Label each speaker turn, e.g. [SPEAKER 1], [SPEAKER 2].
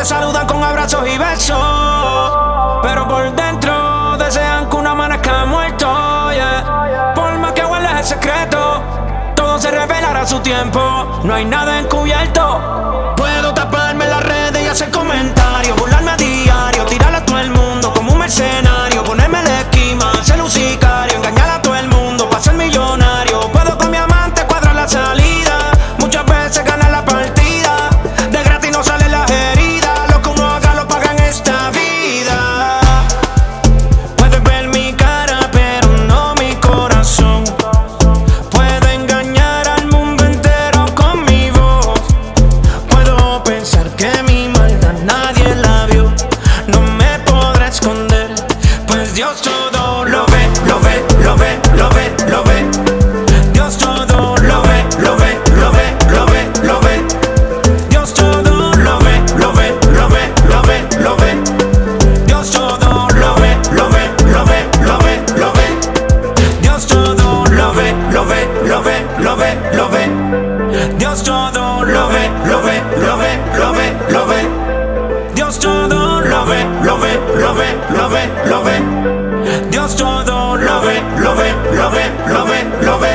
[SPEAKER 1] te saludan con abrazos y besos, pero por dentro desean que una amanezca muerto, yeah. Por más que guardes el secreto, todo se revelará a su tiempo. No hay nada encubierto. Puedo taparme en las redes y hacer comentarios, burlarme a diario, tirarle a todo el mundo como un mercenario, ponerme la esquima, ser un sicario, engañar a todo el mundo para ser millonario. Puedo con mi amante cuadrar la salida, muchas veces ganar la partida. De gratis no salen las heridas, lo que uno haga lo paga en esta vida. Puedes ver mi cara pero no mi corazón. Puedo engañar al mundo entero con mi voz. Puedo pensar que mi maldad nadie la vio. No me podré esconder, pues Dios todo lo ve, lo ve, lo ve, lo ve, lo ve. Dios todo lo ve, lo ve, lo ve, lo ve, lo ve. Dios todo lo ve, lo ve, lo ve, lo ve, lo ve. Dios todo lo ve, lo ve, lo ve, lo ve, lo ve. Dios todo lo ve, lo ve, lo ve, lo ve, lo ve. Dios todo lo ve, lo ve, lo ve, lo ve, lo ve. Dios todo lo ve, lo ve, lo ve, lo ve, lo ve. Dios todo lo ve, lo ve, lo ve, lo ve, lo ve.